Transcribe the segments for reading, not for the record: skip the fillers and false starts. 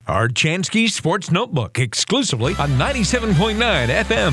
Archansky Sports Notebook, exclusively on 97.9 FM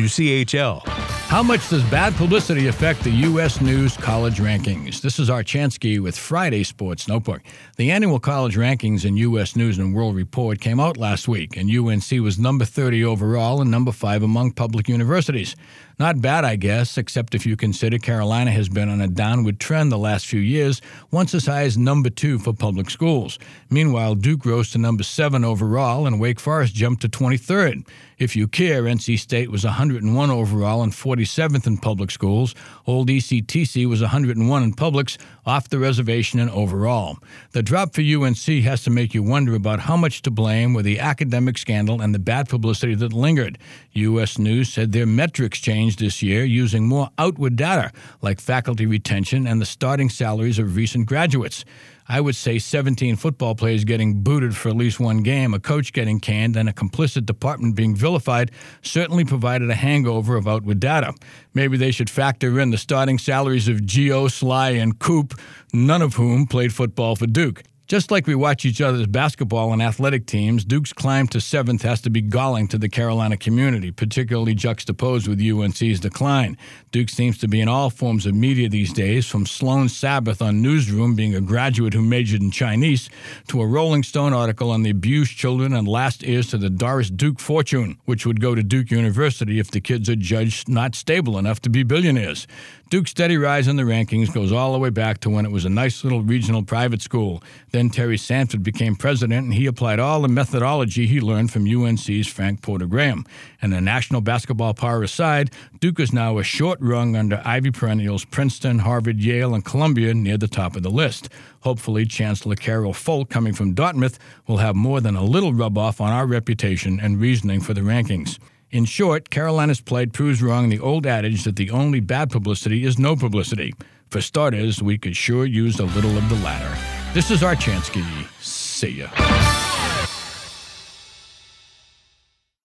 WCHL. How much does bad publicity affect the U.S. News college rankings? This is Archansky with Friday Sports Notebook. The annual college rankings in U.S. News and World Report came out last week, and UNC was number 30 overall and number 5 among public universities. Not bad, I guess, except if you consider Carolina has been on a downward trend the last few years, once as high as number 2 for public schools. Meanwhile, Duke rose to number 7 overall, and Wake Forest jumped to 23rd. If you care, NC State was 101 overall and 47th in public schools. Old ECTC was 101 in publics, off the reservation and overall. The drop for UNC has to make you wonder about how much to blame were the academic scandal and the bad publicity that lingered. U.S. News said their metrics changed this year using more outward data, like faculty retention and the starting salaries of recent graduates. I would say 17 football players getting booted for at least one game, a coach getting canned, and a complicit department being vilified certainly provided a hangover of outward data. Maybe they should factor in the starting salaries of Gio, Sly, and Coop, none of whom played football for Duke. Just like we watch each other's basketball and athletic teams, Duke's climb to 7th has to be galling to the Carolina community, particularly juxtaposed with UNC's decline. Duke seems to be in all forms of media these days, from Sloan Sabbath on Newsroom being a graduate who majored in Chinese, to a Rolling Stone article on the abused children and last heirs to the Doris Duke fortune, which would go to Duke University if the kids are judged not stable enough to be billionaires. Duke's steady rise in the rankings goes all the way back to when it was a nice little regional private school. Then Terry Sanford became president, and he applied all the methodology he learned from UNC's Frank Porter Graham. And the national basketball power aside, Duke is now a short rung under Ivy perennials Princeton, Harvard, Yale, and Columbia near the top of the list. Hopefully, Chancellor Carol Folt, coming from Dartmouth, will have more than a little rub-off on our reputation and reasoning for the rankings. In short, Carolina's plight proves wrong the old adage that the only bad publicity is no publicity. For starters, we could sure use a little of the latter. This is Archansky. See ya.